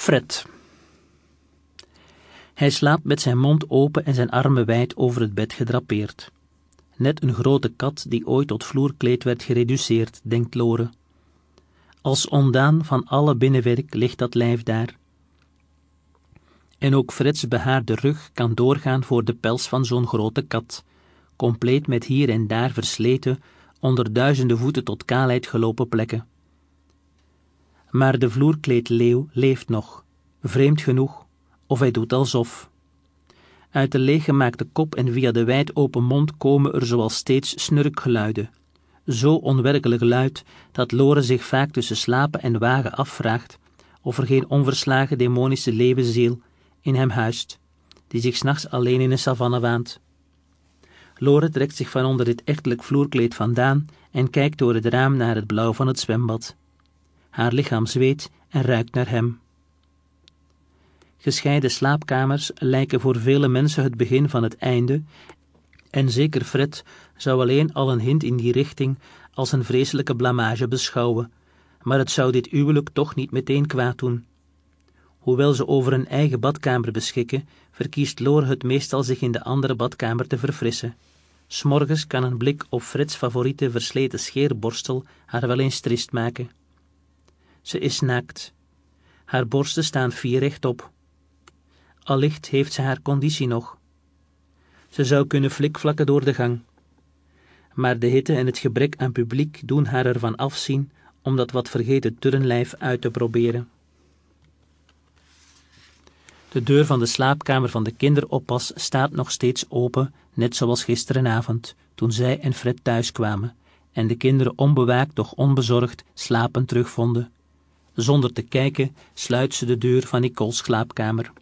Fred. Hij slaapt met zijn mond open en zijn armen wijd over het bed gedrapeerd. Net een grote kat die ooit tot vloerkleed werd gereduceerd, denkt Lore. Als ondaan van alle binnenwerk ligt dat lijf daar. En ook Freds behaarde rug kan doorgaan voor de pels van zo'n grote kat, compleet met hier en daar versleten, onder duizenden voeten tot kaalheid gelopen plekken. Maar de vloerkleedleeuw leeft nog, vreemd genoeg, of hij doet alsof. Uit de leeggemaakte kop en via de wijd open mond komen er zoals steeds snurkgeluiden, zo onwerkelijk luid dat Lore zich vaak tussen slapen en wagen afvraagt of er geen onverslagen demonische leeuwenziel in hem huist, die zich 's nachts alleen in een savanne waant. Lore trekt zich van onder dit echtelijk vloerkleed vandaan en kijkt door het raam naar het blauw van het zwembad. Haar lichaam zweet en ruikt naar hem. Gescheiden slaapkamers lijken voor vele mensen het begin van het einde, en zeker Fred zou alleen al een hint in die richting als een vreselijke blamage beschouwen, maar het zou dit huwelijk toch niet meteen kwaad doen. Hoewel ze over een eigen badkamer beschikken, verkiest Lore het meestal zich in de andere badkamer te verfrissen. 'S Morgens kan een blik op Freds favoriete versleten scheerborstel haar wel eens triest maken. Ze is naakt. Haar borsten staan fier rechtop. Allicht heeft ze haar conditie nog. Ze zou kunnen flikvlakken door de gang. Maar de hitte en het gebrek aan publiek doen haar ervan afzien om dat wat vergeten turnlijf uit te proberen. De deur van de slaapkamer van de kinderoppas staat nog steeds open, net zoals gisterenavond, toen zij en Fred thuis kwamen en de kinderen onbewaakt, doch onbezorgd, slapend terugvonden. Zonder te kijken sluit ze de deur van Nicole's slaapkamer.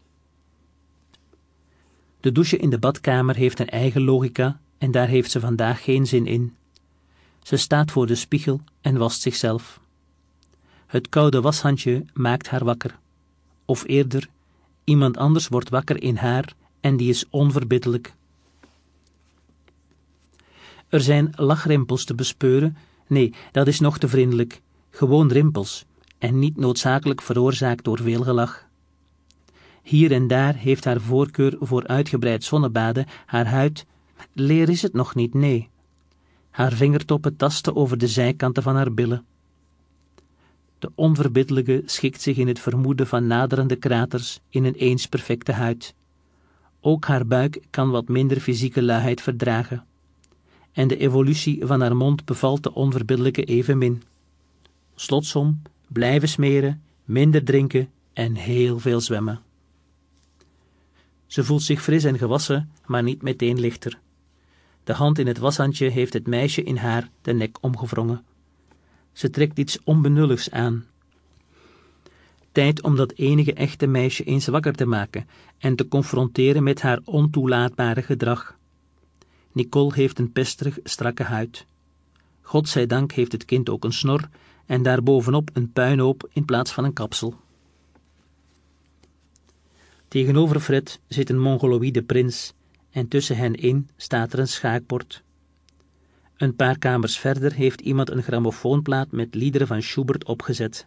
De douche in de badkamer heeft een eigen logica en daar heeft ze vandaag geen zin in. Ze staat voor de spiegel en wast zichzelf. Het koude washandje maakt haar wakker. Of eerder, iemand anders wordt wakker in haar en die is onverbiddelijk. Er zijn lachrimpels te bespeuren. Nee, dat is nog te vriendelijk. Gewoon rimpels en niet noodzakelijk veroorzaakt door veel gelach. Hier en daar heeft haar voorkeur voor uitgebreid zonnebaden haar huid, leer is het nog niet, nee. Haar vingertoppen tasten over de zijkanten van haar billen. De onverbiddelijke schikt zich in het vermoeden van naderende kraters in een eens perfecte huid. Ook haar buik kan wat minder fysieke luiheid verdragen. En de evolutie van haar mond bevalt de onverbiddelijke evenmin. Slotsom, blijven smeren, minder drinken en heel veel zwemmen. Ze voelt zich fris en gewassen, maar niet meteen lichter. De hand in het washandje heeft het meisje in haar de nek omgewrongen. Ze trekt iets onbenulligs aan. Tijd om dat enige echte meisje eens wakker te maken en te confronteren met haar ontoelaatbare gedrag. Nicole heeft een pesterig, strakke huid. Godzijdank heeft het kind ook een snor en daarbovenop een puinhoop in plaats van een kapsel. Tegenover Fred zit een mongoloïde prins en tussen hen in staat er een schaakbord. Een paar kamers verder heeft iemand een grammofoonplaat met liederen van Schubert opgezet.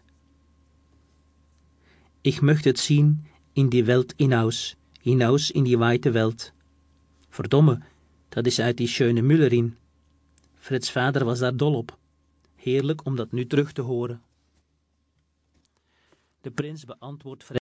Ich möchte het zien in die Welt hinaus, hinaus in die weite Welt. Verdomme, dat is uit die Schöne Müllerin. Freds vader was daar dol op. Heerlijk om dat nu terug te horen. De prins beantwoordt